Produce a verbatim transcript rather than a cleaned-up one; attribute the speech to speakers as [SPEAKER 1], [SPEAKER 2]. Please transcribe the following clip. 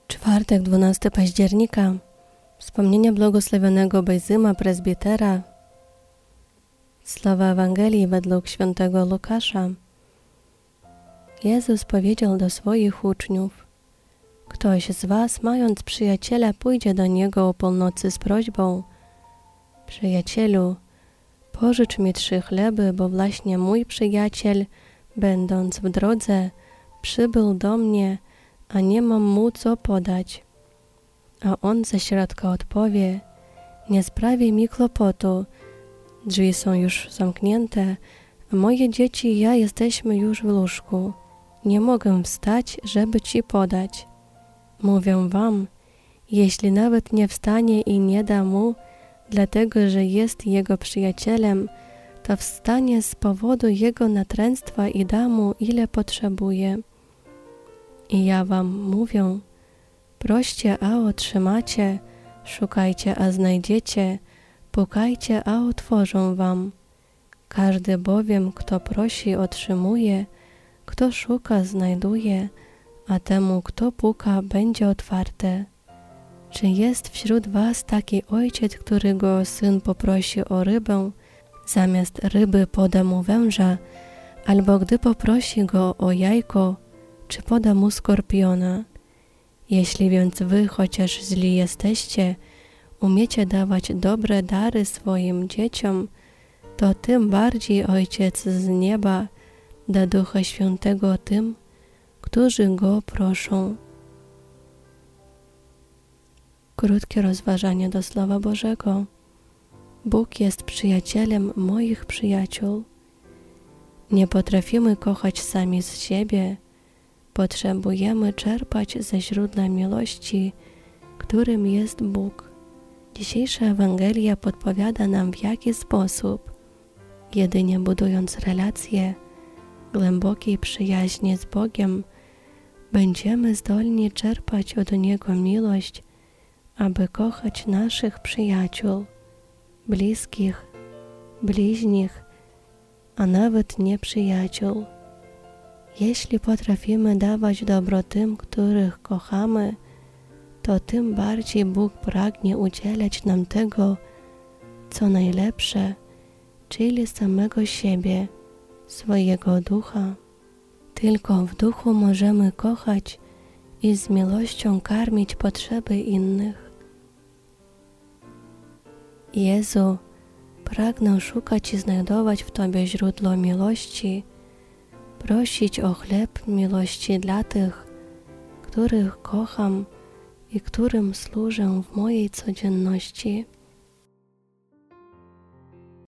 [SPEAKER 1] Czwartek, dwunastego października. Wspomnienie błogosławionego Bejzyma, prezbitera. Słowa Ewangelii według świętego Łukasza. Jezus powiedział do swoich uczniów: Ktoś z was, mając przyjaciela, pójdzie do niego o północy z prośbą: Przyjacielu, pożycz mi trzy chleby, bo właśnie mój przyjaciel, będąc w drodze, przybył do mnie, a nie mam mu co podać. A on ze środka odpowie: Nie sprawi mi kłopotu, drzwi są już zamknięte, a moje dzieci i ja jesteśmy już w łóżku. Nie mogę wstać, żeby ci podać. Mówię wam, jeśli nawet nie wstanie i nie da mu, dlatego że jest jego przyjacielem, to wstanie z powodu jego natręctwa i da mu, ile potrzebuje. I ja wam mówię, proście, a otrzymacie, szukajcie, a znajdziecie, pukajcie, a otworzą wam. Każdy bowiem, kto prosi, otrzymuje, kto szuka, znajduje, a temu, kto puka, będzie otwarte. Czy jest wśród was taki ojciec, który go syn poprosi o rybę, zamiast ryby poda mu węża, albo gdy poprosi go o jajko, czy poda mu skorpiona? Jeśli więc wy, chociaż źli jesteście, umiecie dawać dobre dary swoim dzieciom, to tym bardziej Ojciec z nieba da Ducha Świętego tym, którzy Go proszą. Krótkie rozważanie do Słowa Bożego. Bóg jest przyjacielem moich przyjaciół. Nie potrafimy kochać sami z siebie. Potrzebujemy czerpać ze źródła miłości, którym jest Bóg. Dzisiejsza Ewangelia podpowiada nam, w jaki sposób, jedynie budując relacje głębokiej przyjaźni z Bogiem, będziemy zdolni czerpać od Niego miłość, aby kochać naszych przyjaciół, bliskich, bliźnich, a nawet nieprzyjaciół. Jeśli potrafimy dawać dobro tym, których kochamy, to tym bardziej Bóg pragnie udzielać nam tego, co najlepsze, czyli samego siebie, swojego ducha. Tylko w duchu możemy kochać i z miłością karmić potrzeby innych. Jezu, pragnę szukać i znajdować w Tobie źródło miłości, prosić o chleb miłości dla tych, których kocham i którym służę w mojej codzienności.